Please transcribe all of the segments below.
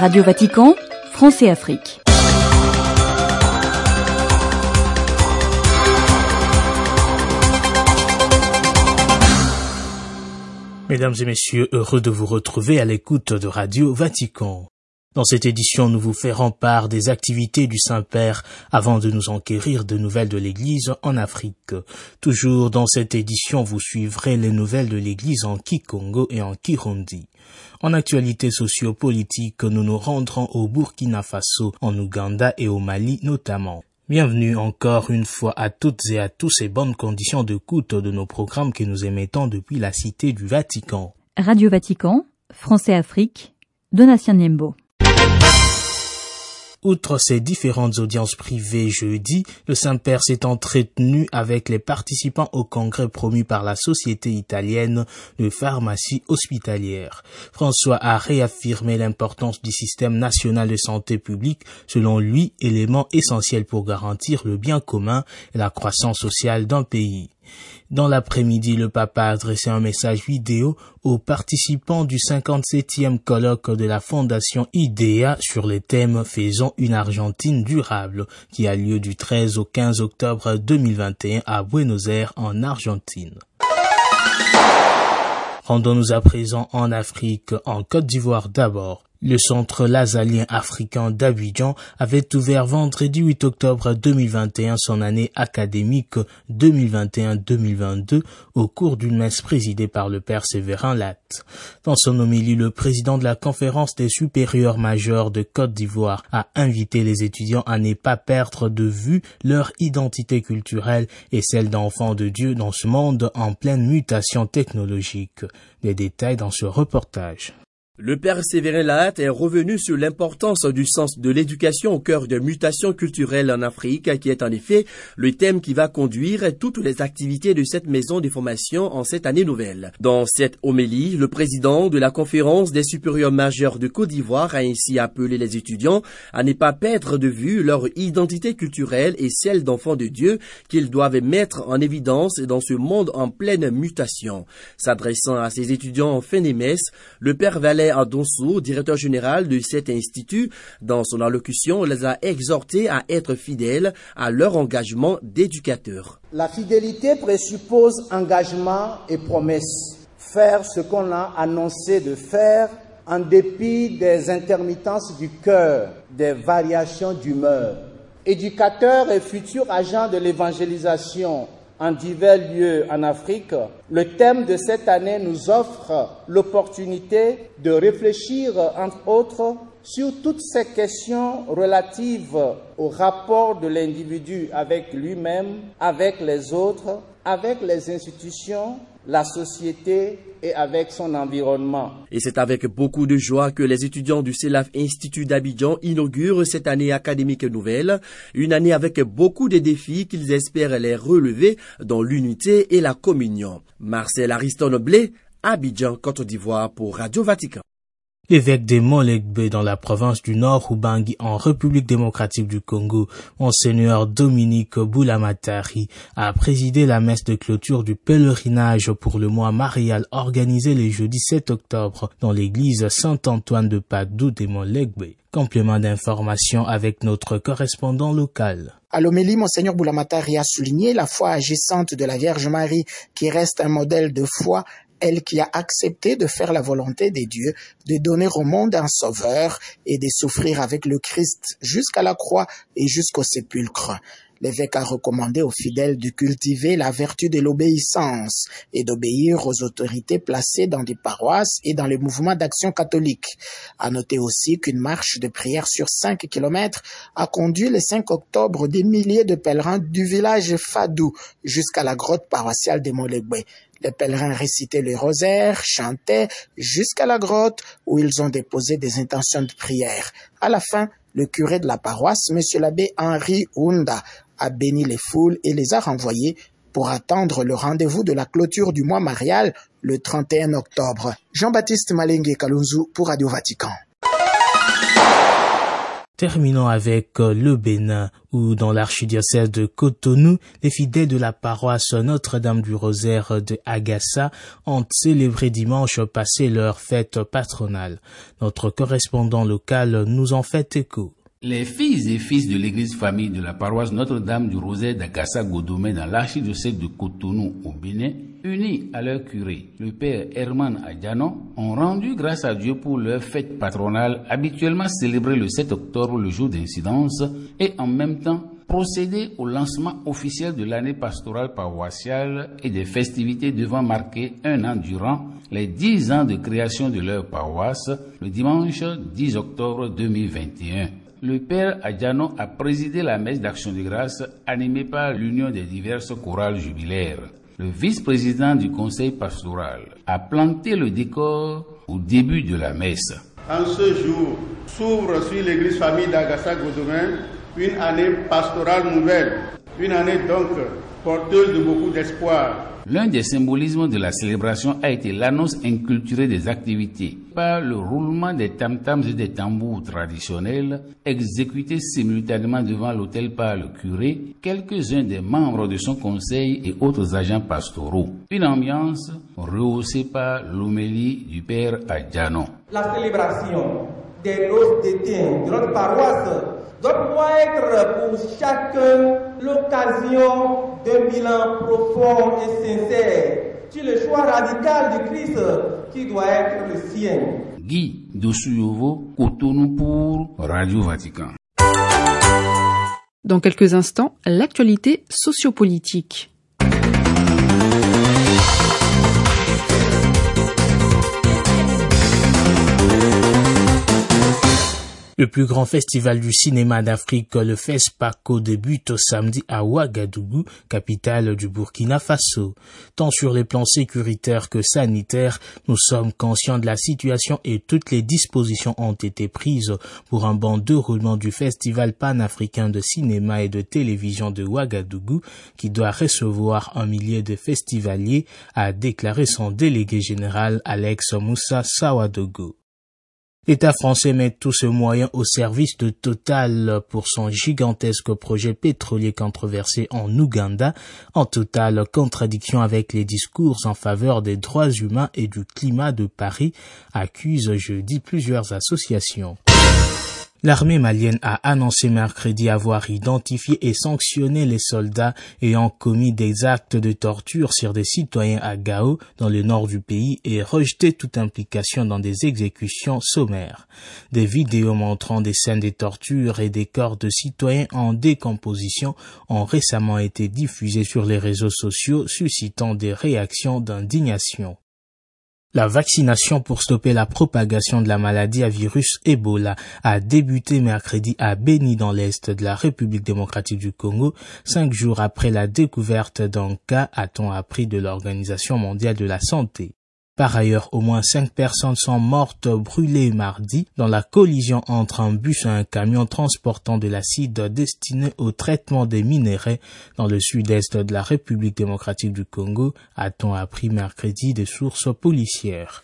Radio Vatican, France et Afrique. Mesdames et messieurs, heureux de vous retrouver à l'écoute de Radio Vatican. Dans cette édition, nous vous ferons part des activités du Saint-Père avant de nous enquérir de nouvelles de l'Église en Afrique. Toujours dans cette édition, vous suivrez les nouvelles de l'Église en Kikongo et en Kirundi. En actualité socio-politique, nous nous rendrons au Burkina Faso, en Ouganda et au Mali notamment. Bienvenue encore une fois à toutes et à tous et bonnes conditions d'écoute de nos programmes que nous émettons depuis la Cité du Vatican. Radio Vatican, France et Afrique, Donatien Niembo. Outre ces différentes audiences privées jeudi, le Saint-Père s'est entretenu avec les participants au congrès promu par la Société italienne de pharmacie hospitalière. François a réaffirmé l'importance du système national de santé publique, selon lui, élément essentiel pour garantir le bien commun et la croissance sociale d'un pays. Dans l'après-midi, le Papa a adressé un message vidéo aux participants du 57e colloque de la Fondation IDEA sur les thèmes « Faisons une Argentine durable » qui a lieu du 13 au 15 octobre 2021 à Buenos Aires en Argentine. Rendons-nous à présent en Afrique, en Côte d'Ivoire d'abord. Le centre lazalien africain d'Abidjan avait ouvert vendredi 8 octobre 2021 son année académique 2021-2022 au cours d'une messe présidée par le père Séverin Latte. Dans son homélie, le président de la conférence des supérieurs majeurs de Côte d'Ivoire a invité les étudiants à ne pas perdre de vue leur identité culturelle et celle d'enfants de Dieu dans ce monde en pleine mutation technologique. Les détails dans ce reportage. Le père Séverin Latte est revenu sur l'importance du sens de l'éducation au cœur de mutations culturelles en Afrique, qui est en effet le thème qui va conduire toutes les activités de cette maison de formation en cette année nouvelle. Dans cette homélie, le président de la conférence des supérieurs majeurs de Côte d'Ivoire a ainsi appelé les étudiants à ne pas perdre de vue leur identité culturelle et celle d'enfants de Dieu qu'ils doivent mettre en évidence dans ce monde en pleine mutation. S'adressant à ses étudiants en fin de messe, le père Valère Adonsou, directeur général de cet institut, dans son allocution, les a exhortés à être fidèles à leur engagement d'éducateur. La fidélité présuppose engagement et promesse. Faire ce qu'on a annoncé de faire en dépit des intermittences du cœur, des variations d'humeur. Éducateur et futur agent de l'évangélisation en divers lieux en Afrique, le thème de cette année nous offre l'opportunité de réfléchir, entre autres, sur toutes ces questions relatives au rapport de l'individu avec lui-même, avec les autres, avec les institutions, la société et avec son environnement. Et c'est avec beaucoup de joie que les étudiants du CELAF Institut d'Abidjan inaugurent cette année académique nouvelle, une année avec beaucoup de défis qu'ils espèrent les relever dans l'unité et la communion. Marcel Ariston Blé, Abidjan, Côte d'Ivoire pour Radio Vatican. L'évêque de Molegbe dans la province du Nord Ubangi en République démocratique du Congo, Monseigneur Dominique Boulamatari, a présidé la messe de clôture du pèlerinage pour le mois marial organisé le jeudi 7 octobre dans l'église Saint-Antoine de Padoue de Molegbe. Complément d'information avec notre correspondant local. À l'homélie, Monseigneur Boulamatari a souligné la foi agissante de la Vierge Marie qui reste un modèle de foi, elle qui a accepté de faire la volonté des dieux, de donner au monde un sauveur et de souffrir avec le Christ jusqu'à la croix et jusqu'au sépulcre. L'évêque a recommandé aux fidèles de cultiver la vertu de l'obéissance et d'obéir aux autorités placées dans des paroisses et dans les mouvements d'action catholique. À noter aussi qu'une marche de prière sur 5 kilomètres a conduit le 5 octobre des milliers de pèlerins du village Fadou jusqu'à la grotte paroissiale de Molegbe. Les pèlerins récitaient le rosaire, chantaient jusqu'à la grotte où ils ont déposé des intentions de prière. À la fin, le curé de la paroisse, M. l'abbé Henri Hunda, a béni les foules et les a renvoyés pour attendre le rendez-vous de la clôture du mois marial le 31 octobre. Jean-Baptiste Malengue Kalunzu pour Radio Vatican. Terminons avec le Bénin, où dans l'archidiocèse de Cotonou, les fidèles de la paroisse Notre-Dame du Rosaire de Agassa ont célébré dimanche passé leur fête patronale. Notre correspondant local nous en fait écho. Les filles et fils de l'église famille de la paroisse Notre-Dame du Rosaire d'Agassa-Godomé dans l'archidiocèse de Cotonou au Bénin, unis à leur curé, le père Herman Adjano, ont rendu grâce à Dieu pour leur fête patronale habituellement célébrée le 7 octobre, le jour d'incidence, et en même temps procéder au lancement officiel de l'année pastorale paroissiale et des festivités devant marquer un an durant les 10 ans de création de leur paroisse, le dimanche 10 octobre 2021. Le père Adjano a présidé la messe d'action de grâce animée par l'union des diverses chorales jubilaires. Le vice-président du conseil pastoral a planté le décor au début de la messe. En ce jour, s'ouvre sur l'église famille d'Agassa-Godomé une année pastorale nouvelle, une année donc porteuse de beaucoup d'espoir. L'un des symbolismes de la célébration a été l'annonce inculturée des activités par le roulement des tam-tams et des tambours traditionnels exécutés simultanément devant l'autel par le curé, quelques-uns des membres de son conseil et autres agents pastoraux. Une ambiance rehaussée par l'homélie du père Adjano. La célébration des noces d'été de notre paroisse doit être pour chacun l'occasion d'un bilan profond et sincère sur le choix radical du Christ qui doit être le sien. Guy Dossuyovo, Cotonou pour Radio Vatican. Dans quelques instants, l'actualité sociopolitique. Le plus grand festival du cinéma d'Afrique, le FESPACO, débute samedi à Ouagadougou, capitale du Burkina Faso. Tant sur les plans sécuritaires que sanitaires, nous sommes conscients de la situation et toutes les dispositions ont été prises pour un bon déroulement du festival panafricain de cinéma et de télévision de Ouagadougou, qui doit recevoir 1 millier de festivaliers, a déclaré son délégué général Alex Moussa Sawadogo. L'État français met tous ses moyens au service de Total pour son gigantesque projet pétrolier controversé en Ouganda, en totale contradiction avec les discours en faveur des droits humains et du climat de Paris, accuse jeudi plusieurs associations. L'armée malienne a annoncé mercredi avoir identifié et sanctionné les soldats ayant commis des actes de torture sur des citoyens à Gao, dans le nord du pays, et rejeté toute implication dans des exécutions sommaires. Des vidéos montrant des scènes de torture et des corps de citoyens en décomposition ont récemment été diffusées sur les réseaux sociaux, suscitant des réactions d'indignation. La vaccination pour stopper la propagation de la maladie à virus Ebola a débuté mercredi à Beni dans l'est de la République démocratique du Congo, 5 jours après la découverte d'un cas, a-t-on appris de l'Organisation mondiale de la santé. Par ailleurs, au moins 5 personnes sont mortes brûlées mardi dans la collision entre un bus et un camion transportant de l'acide destiné au traitement des minerais dans le sud-est de la République démocratique du Congo, a-t-on appris mercredi des sources policières.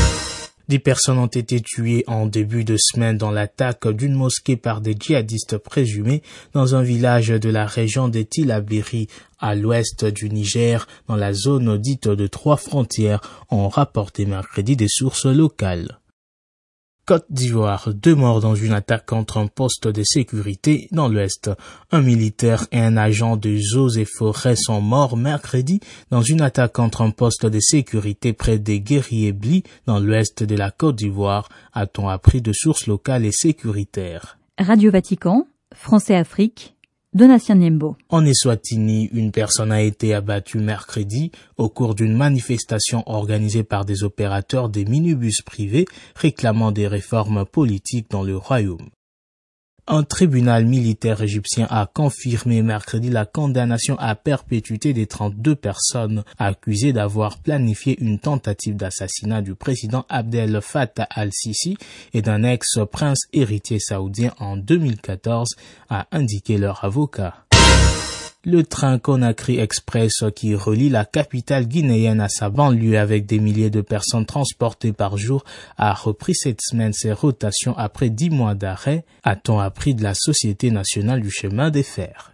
10 personnes ont été tuées en début de semaine dans l'attaque d'une mosquée par des djihadistes présumés dans un village de la région de Tillabéri, à l'ouest du Niger, dans la zone dite de 3 frontières, ont rapporté mercredi des sources locales. Côte d'Ivoire, 2 morts dans une attaque contre un poste de sécurité dans l'Ouest. Un militaire et un agent des eaux et forêts sont morts mercredi dans une attaque contre un poste de sécurité près des Guerriers-Bli dans l'Ouest de la Côte d'Ivoire, a-t-on appris de sources locales et sécuritaires. Radio Vatican, Français Afrique, Donatien Niembo. En Eswatini, une personne a été abattue mercredi au cours d'une manifestation organisée par des opérateurs des minibus privés réclamant des réformes politiques dans le royaume. Un tribunal militaire égyptien a confirmé mercredi la condamnation à perpétuité des 32 personnes accusées d'avoir planifié une tentative d'assassinat du président Abdel Fattah al-Sisi et d'un ex-prince héritier saoudien en 2014, a indiqué leur avocat. Le train Conakry Express qui relie la capitale guinéenne à sa banlieue avec des milliers de personnes transportées par jour a repris cette semaine ses rotations après 10 mois d'arrêt, a-t-on appris de la Société nationale du chemin de fer.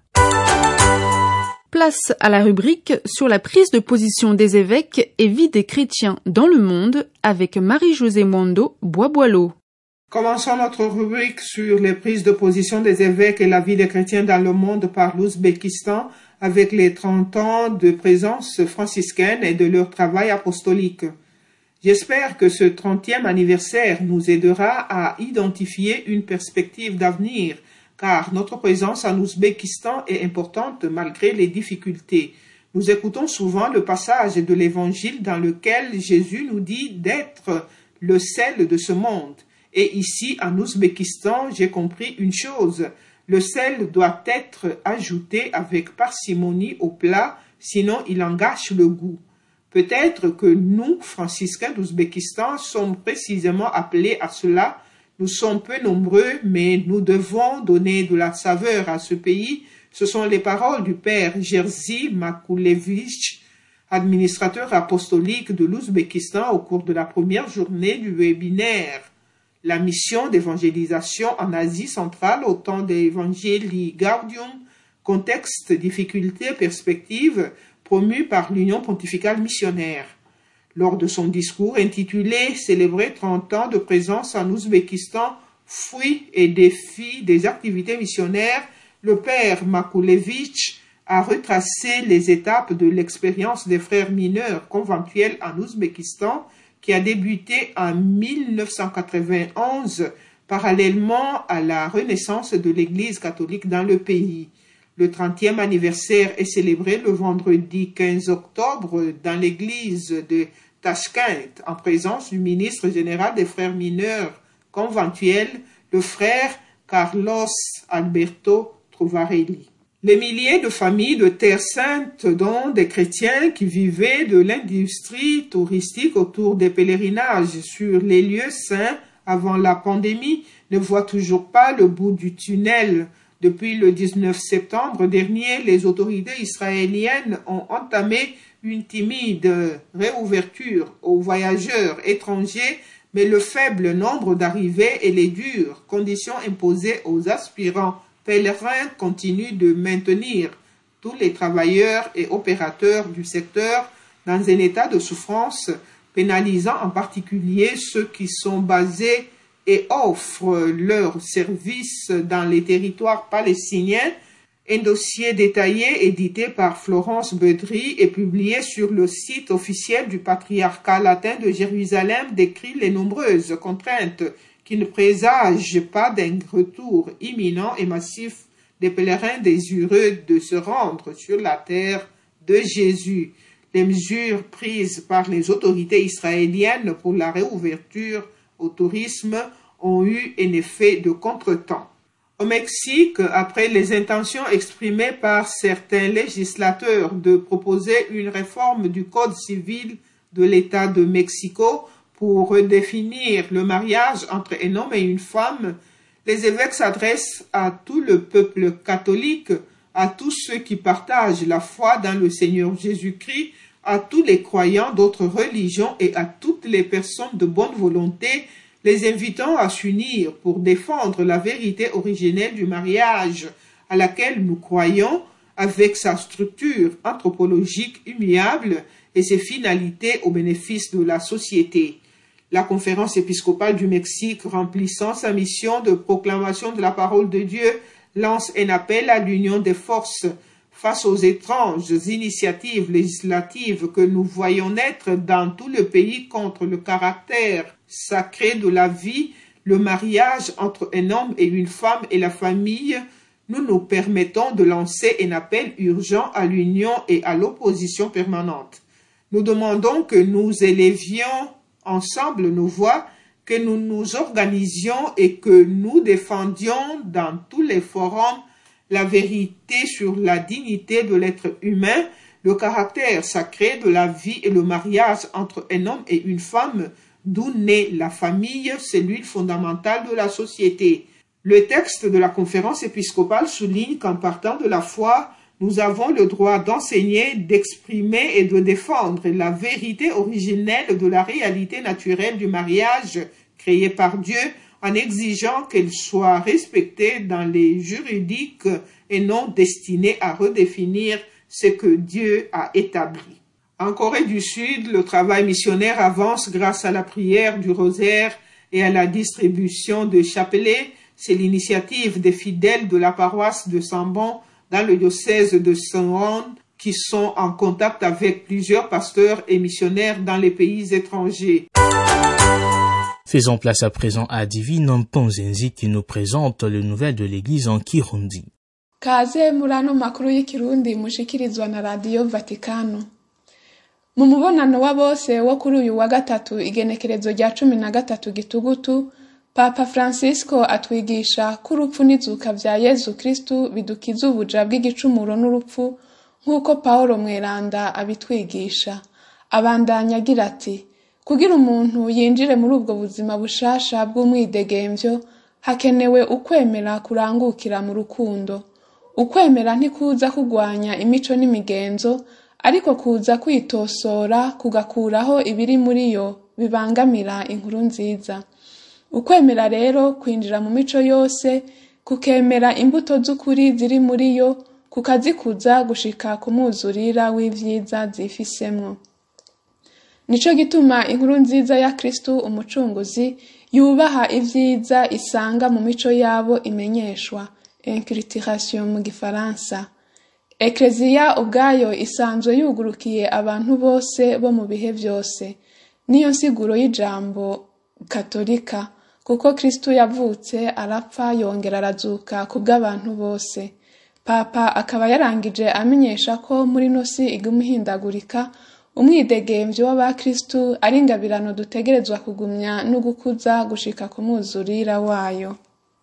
Place à la rubrique sur la prise de position des évêques et vie des chrétiens dans le monde avec Marie-Josée Mwando Boisboileau. Commençons notre rubrique sur les prises de position des évêques et la vie des chrétiens dans le monde par l'Ouzbékistan avec les 30 ans de présence franciscaine et de leur travail apostolique. J'espère que ce 30e anniversaire nous aidera à identifier une perspective d'avenir, car notre présence en Ouzbékistan est importante malgré les difficultés. Nous écoutons souvent le passage de l'Évangile dans lequel Jésus nous dit d'être le sel de ce monde. Et ici, en Ouzbékistan, j'ai compris une chose. Le sel doit être ajouté avec parcimonie au plat, sinon il en gâche le goût. Peut-être que nous, franciscains d'Ouzbékistan, sommes précisément appelés à cela. Nous sommes peu nombreux, mais nous devons donner de la saveur à ce pays. Ce sont les paroles du père Jerzy Makoulevitch, administrateur apostolique de l'Ouzbékistan au cours de la première journée du webinaire. La mission d'évangélisation en Asie centrale au temps d'Evangelii Gaudium, contexte, difficultés, perspectives, promu par l'Union pontificale missionnaire. Lors de son discours intitulé « Célébrer 30 ans de présence en Ouzbékistan, fruits et défis des activités missionnaires », le père Makoulevitch a retracé les étapes de l'expérience des frères mineurs conventuels en Ouzbékistan qui a débuté en 1991, parallèlement à la renaissance de l'Église catholique dans le pays. Le 30e anniversaire est célébré le vendredi 15 octobre dans l'église de Tashkent, en présence du ministre général des frères mineurs conventuels, le frère Carlos Alberto Trovarelli. Les milliers de familles de Terre Sainte, dont des chrétiens qui vivaient de l'industrie touristique autour des pèlerinages sur les lieux saints avant la pandémie, ne voient toujours pas le bout du tunnel. Depuis le 19 septembre dernier, les autorités israéliennes ont entamé une timide réouverture aux voyageurs étrangers, mais le faible nombre d'arrivées et les dures conditions imposées aux aspirants pèlerins continuent de maintenir tous les travailleurs et opérateurs du secteur dans un état de souffrance, pénalisant en particulier ceux qui sont basés et offrent leurs services dans les territoires palestiniens. Un dossier détaillé édité par Florence Bedry et publié sur le site officiel du patriarcat latin de Jérusalem décrit les nombreuses contraintes qui ne présagent pas d'un retour imminent et massif des pèlerins désireux de se rendre sur la terre de Jésus. Les mesures prises par les autorités israéliennes pour la réouverture au tourisme ont eu un effet de contretemps. Au Mexique, après les intentions exprimées par certains législateurs de proposer une réforme du Code civil de l'État de Mexico pour redéfinir le mariage entre un homme et une femme, les évêques s'adressent à tout le peuple catholique, à tous ceux qui partagent la foi dans le Seigneur Jésus-Christ, à tous les croyants d'autres religions et à toutes les personnes de bonne volonté, les invitant à s'unir pour défendre la vérité originelle du mariage à laquelle nous croyons avec sa structure anthropologique immuable et ses finalités au bénéfice de la société. La conférence épiscopale du Mexique, remplissant sa mission de proclamation de la parole de Dieu, lance un appel à l'union des forces face aux étranges initiatives législatives que nous voyons naître dans tout le pays contre le caractère sacré de la vie, le mariage entre un homme et une femme et la famille. Nous nous permettons de lancer un appel urgent à l'union et à l'opposition permanente. Nous demandons que nous élevions ensemble nos voix, que nous nous organisions et que nous défendions dans tous les forums la vérité sur la dignité de l'être humain, le caractère sacré de la vie et le mariage entre un homme et une femme, d'où naît la famille, cellule fondamentale de la société. Le texte de la conférence épiscopale souligne qu'en partant de la foi, nous avons le droit d'enseigner, d'exprimer et de défendre la vérité originelle de la réalité naturelle du mariage créé par Dieu en exigeant qu'elle soit respectée dans les juridiques et non destinée à redéfinir ce que Dieu a établi. En Corée du Sud, le travail missionnaire avance grâce à la prière du rosaire et à la distribution de chapelets. C'est l'initiative des fidèles de la paroisse de Sambon dans le diocèse de Seonwon qui sont en contact avec plusieurs pasteurs et missionnaires dans les pays étrangers. Faisons place à présent à Divine Mponzenzi qui nous présente les nouvelles de l'église en Kirundi. Kaze murano makuru y'ikirundi mushikirizwa na Radio Vatikano. Mu mubonano wa bose wo kuri uyu wa gatatu igenekerezo rya 13 Gitugutu, Papa Francisco atwigisha ko urupfu n'izuka vya Yezu Kristu bidukiza ubuja bw'igicumuro n'urupfu nk'uko Paulo Mweranda abitwigisha. Abandanya agira ati, kugira umuntu yinjire muri ubwo buzima bushasha bw'umwidegemvyo, hakenewe ukwemera kurangukira mu rukundo. Ukwemera ntikuza kugwanya imico n'imigenzo, ariko kuza kwitosora kugakuraho ibiri muri yo bibangamira inkuru nziza. Ukwemera rero kwinjira mu mico yose, kukemera imbuto z'ukuri ziri muri yo, kukazikuza gushika ku mwuzurira w'ivyiza zifisemwo. Nico gituma inkuru nziza ya Kristu umucunguzi yubaha ivyiza isanga mu mico yabo imenyeshwa, inculturation mu Gifaransa. Eklezia ubwayo isanzwe yugurukiye abantu bose bo mu bihe vyose. Niyo nsiguro y'ijambo Katolika, kuko Kristu yavutse arapfa yongera arazuka kubw'abantu bose. Papa akaba yarangije amenyesha ko muri nosi iguma ihindagurika, umwidegemvyo w'abakristu ari ingabirano dutegerezwa kugumya no gukuza gushika ku mwuzurira wayo.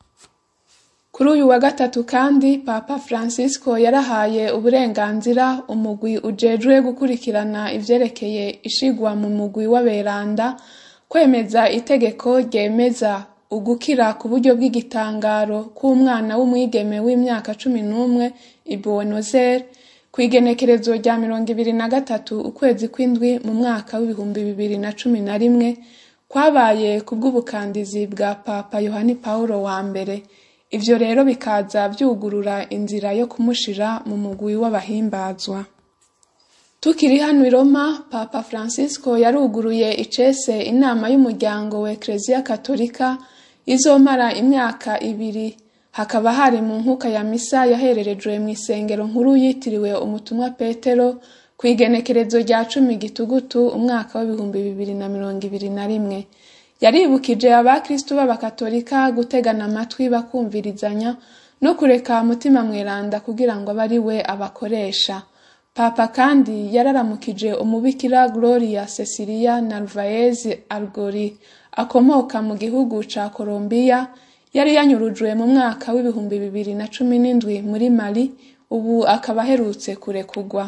Kuri uyu wa gatatu kandi Papa Francisco yarahaye uburenganzira umugwi ujejwe gukurikirana ivyerekeye ishigwa mu mugwi w'aberanda kwemeza itegeko ryemeza ugukira ku buryo bw'igitangaro k'umwana w'umwigeme w'imyaka 11 i Buenos Aires kwigenekerezo rya 23 ukwezi kw'indwi mu mwaka w'2011 kwabaye kubw'ubukandizi bwa Papa Yohani Paulo wa mbere. Ivyo rero bikaza vyugurura inzira yo kumushira mu mugwi w'abahimbazwa. Tukiri hano i Roma, Papa Francisco yaruguruye icese inama y'umuryango wa Eklezia Katolika izomara imyaka 2. Hakaba hari mu nkuka ya misa yahererejwe mu isengero nkuru yitiriwe umutumwa Petero kwigenekerezo rya 10 Gitugutu umwaka wa 2021. Yaribukije abakristu b'abakatolika gutegana amatwi bakumvirizanya no kureka mutima mweranda kugira ngo abari we abakoresha. Papa kandi yararamukije umubikira Gloria Cecilia Narvaez Algori akomoka mu gihugu ca Colombia, yari yanyurujwe mu mwaka w'2017 muri Mali, ubu akaba aherutse kurekugwa.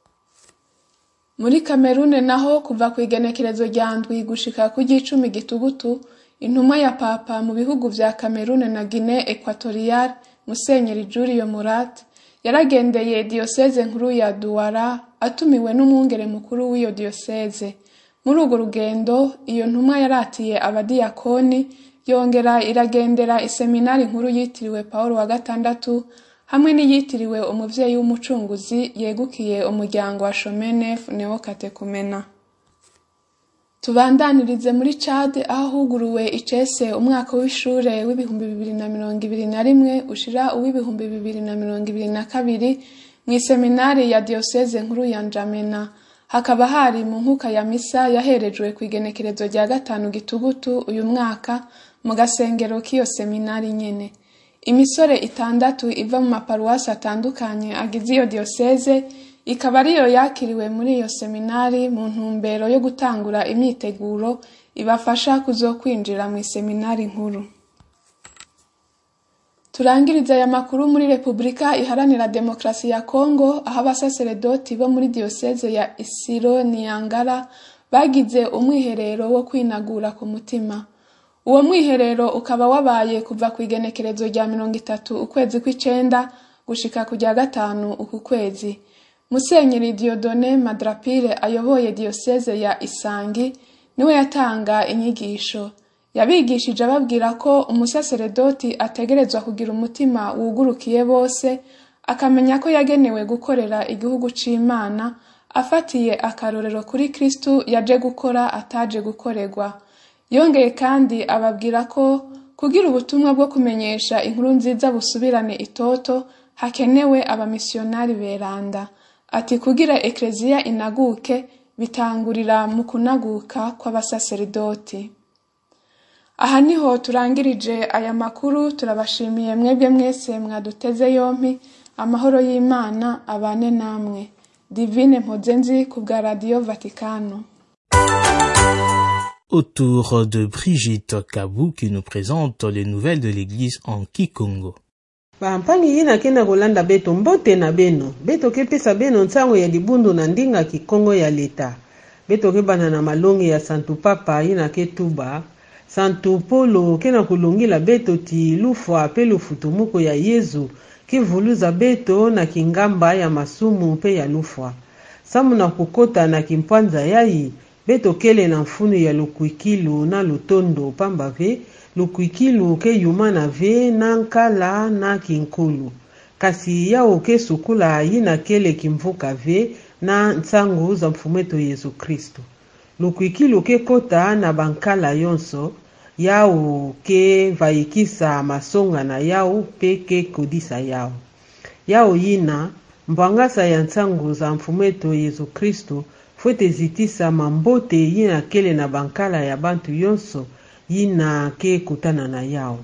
Muri Kamerune naho kuva kwigenekerezo rya ndwi gushika ku 10 Gitugutu, intumwa ya Papa mu bihugu vya Kamerune na Guinea Equatorial, Musenyeri Julio Murat, yaragendeye diocese nkuru ya Douala atumiwe n'umwungere mukuru w'iyo diocese. Muri urwo rugendo, iyo ntumwa yaratiye abadiyakoni, yongera iragendera iseminari nkuru yitiriwe Paulo wa gatandatu, hamwe n'iyitiriwe umuvyeyi w'umucunguzi yegukiye umuryango wa Shomenef Neokatekumena. Tubandanirize muri Chad aho huguruwe icese umwaka w'ishure w'2021 ushira uw'2022 mu seminari ya diocese nkuru ya N'Djamena. Hakaba hari mu nkuka ya misa yaherejwe kwigenekerezo rya 5 Gitugutu uyu mwaka mu gasengero k'iyo seminari nyene. Imisore 6 iva mu maparuwasi atandukanye agize iyo diocese ikaba ariyo yakiriwe muri iyo seminari mu ntumbero yo gutangura imyiteguro ibafasha kuzokwinjira mu seminari nkuru. Turangiriza ya makuru muri Republika Iharanira Demokrasi ya Kongo aho abasaseredoti bo muri diocese ya Isiro Niangara bagize umwiherero wo kwinagura ku mutima. Uwo mwiherero ukaba wabaye kuva kwigenekerezo rya 30 ukwezi kw'icenda gushika ku rya 5 uku kwezi. Musenyeri Dieudonné Madrapire ayoboye diocese ya Isangi niwe yatanga inyigisho. Yabigishije ababwira ko umusaseredoti ategerezwa kugira umutima wugurukiye bose, akamenya ko yagenewe gukorera igihugu c'Imana, afatiye akarorero kuri Kristu yaje gukora ataje gukorerwa. Yongeye kandi ababwira ko kugira ubutumwa bwo kumenyesha inkuru nziza busubirane itoto hakenewe abamisionari beranda. Ati kugira ekleziya inaguke bitangurira mu kunaguka kw'abasaseredoti. Aha niho turangirije aya makuru. Turabashimiye mwebwe mwese mwaduteze yompi. Amahoro y'Imana abane namwe. Divine Mpozenzi ku bwa Radio Vaticano. Au tour de Brigitte Kabou qui nous présente les nouvelles de l'église en Kikongo. Bampangi yina kenda kolanda beto mbote na beno. Beto kepesa beno nsango ya libundu na ndinga Kikongo ya leta. Beto kebana na malongi ya Santu Papa yina ketuba. Santu Polo kena kulongila beto ti lufwa pe lufutumuko ya Yezu kivuluza beto na kingamba ya masumu pe ya lufwa. Samu na kukota na kimpwanza yayi beto kele na mfunu ya lukwikilu na lutondo pamba ve lukwikilu ke yumana ve na nkala na kinkulu. Kasi yao ke sukula yina kele kimvuka ve na nsangu za mfumeto Yesu Kristo. Lukwikilu ke kota na bankala yonso yao ke vaikisa masonga na yao pe ke kodisa yao. Yao yina mbangasa ya nsangu za mfumeto Yesu Kristo fwete zitisa mambote yina kele na bankala ya bantu yonso yina ke kutana na yao.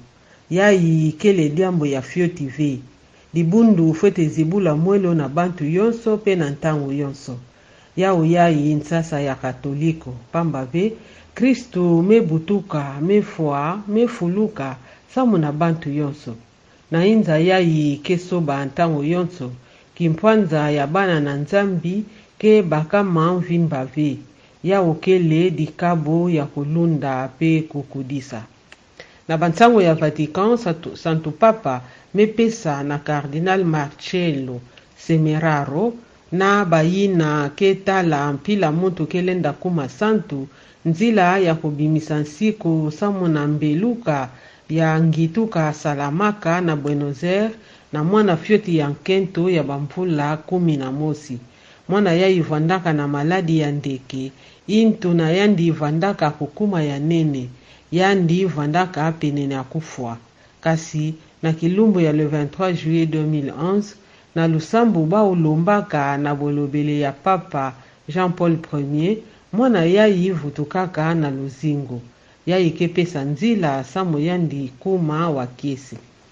Yai kele diambo ya Fio TV. Libundu fwete zibula mwelo na bantu yonso pe na ntangu yonso. Yao yai nsasa ya katoliko. Pamba ve, Kristu mebutuka, mefua, mefuluka, samu na bantu yonso. Na inza yai kesoba ntangu yonso, kimpwanza ya bana na nzambi ke bakama mvimba ve. Yao kele dikabo ya kulunda pe kukudisa. Na bantango ya Vatican, Santu Papa mepesa na Cardinal Marcello Semeraro na bayina ketala mpila muntu kelenda kuma santu nzila ya kubimisa nsiku samu na mbeluka ya ngituka Salamaka na Buenos Aires na mwana fyoti ya nkento ya bamvula 11. Mwana ya ivandaka na maladi ya ndeke, intu na yandi ivandaka kukuma ya nene, yandi ivandaka penene ya kufwa. Kasi na kilumbu ya le 23 juillet 2011, na lusambu bao lombaka na bolobele ya Papa Jean-Paul I, mwana yai vutukaka na luzingo. Yai kepesa nzila samu yandi kuma wa kiesi.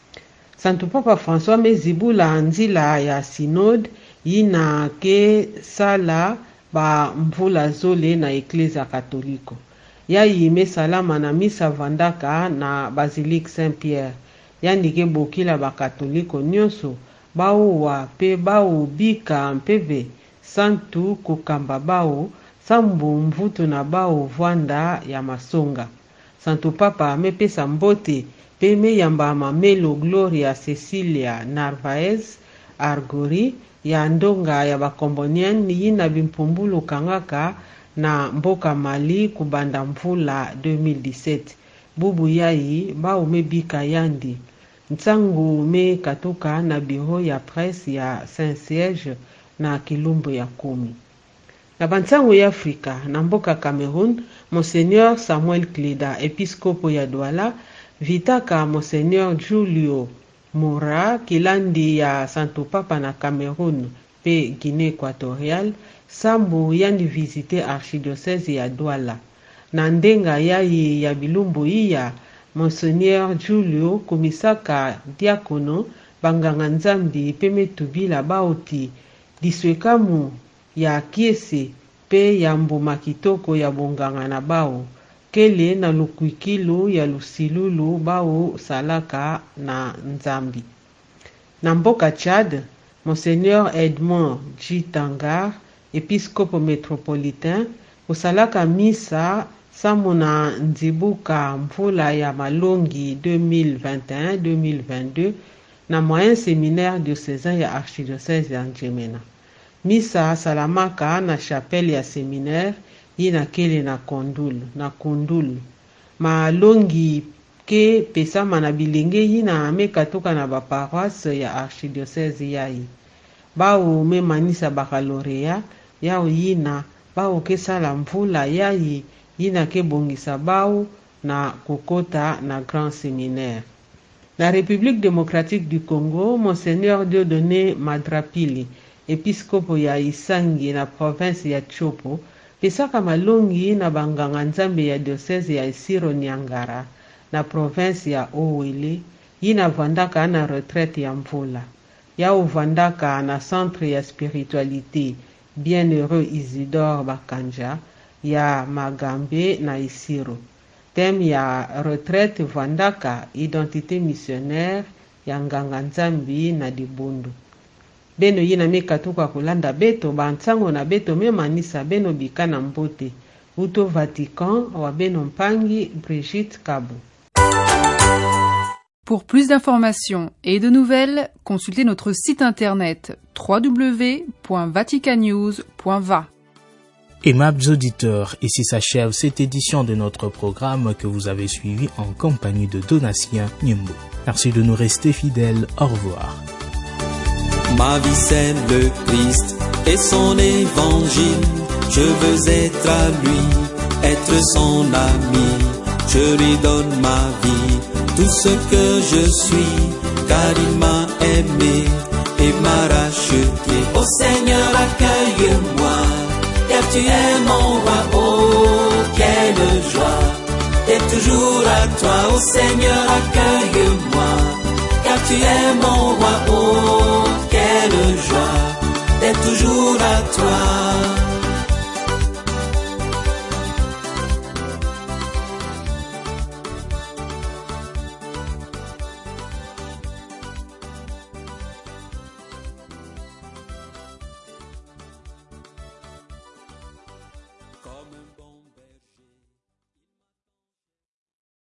Santu Papa François mezibula nzila ya synode yina ke sala ba mvula zole na Eklezia Katoliko. Yai mesalama na misa vandaka na Basilique Saint-Pierre. Yandi ke bokila ba Katoliko nyonso bao wa pe bao bika mpeve santu kukamba bao sambu mvutu na bao vwanda ya masonga. Santu Papa mepesa mbote pe meyamba mamelo Gloria Cecilia Narvaez Argori ya ndonga ya bakombonian yina bimpumbulu kangaka na mboka Mali kubanda mvula 2017. Bubu yai bao mebika yandi. Ntangu me katoka na biro ya presse ya Saint-Siège na kilumbu ya 10. Na bantangu ya Afrika na mboka Cameroun, Monseigneur Samuel Kleda, episkopo ya Douala, vitaka Monseigneur Julio Mora, kilandi ya Santo Papa na Cameroun pe Guinée Équatoriale, sambu yandi visite archidiocese ya Douala. Na ndenga yai ya bilumbu iya, Monseigneur Julio komisaka diakono banganga nzambi pe metubila baoti diswekamu ya kiese pe ya mbuma kitoko ya bonganga na bao kele na lukwikilu ya lusilulu bao salaka na nzambi. Na mboka Tchad, Monseigneur Edmond G. Tangar, episkopo metropolitain, usalaka misa samu na nzibuka mvula ya malongi 2021-2022 na moyen séminaire diocésain ya archidiocèse ya Njemena. Misa asalamaka na chapelle ya séminaire yina kele na kundulu. Malongi ke pesama na bilenge yina amekatoka na baparoise ya archidiocèse yai. Bao memanisa bakalorea yao yina bao kesala mvula yai yina ke bongisa bao na kokota na grand séminaire. La République démocratique du Congo, Monseigneur Dieudonné Madrapili, épiscope ya Isangi na province ya Chopo, pesaka malongi na banganga nzambe ya diocèse ya Isiro Niangara na province ya Owele, yina vandaka na retraite ya mvula. Ya uvandaka na centre ya spiritualité Bienheureux Isidore Bakanja ya Magambe na Isiro. Thème ya retraite vandaka identité missionnaire ya nganga nzambi na Dibundu. Beno yina mekatuka kulanda beto bantsango na beto memanisa beno bikana mbote. Uto Vatican wa beno mpangi Brigitte Kabu. Pour plus d'informations et de nouvelles, consultez notre site internet www.vaticanews.va. Aimables auditeurs, ici s'achève cette édition de notre programme que vous avez suivi en compagnie de Donatien Nyembo. Merci de nous rester fidèles. Au revoir. Ma vie c'est le Christ et son évangile. Je veux être à lui, être son ami. Je lui donne ma vie, tout ce que je suis, car il m'a aimé et m'a racheté. Ô Seigneur, accueille-moi, car tu es mon roi. Oh, quelle joie d'être toujours à toi. Ô Seigneur, accueille-moi, car tu es mon roi. Oh, quelle joie d'être toujours à toi.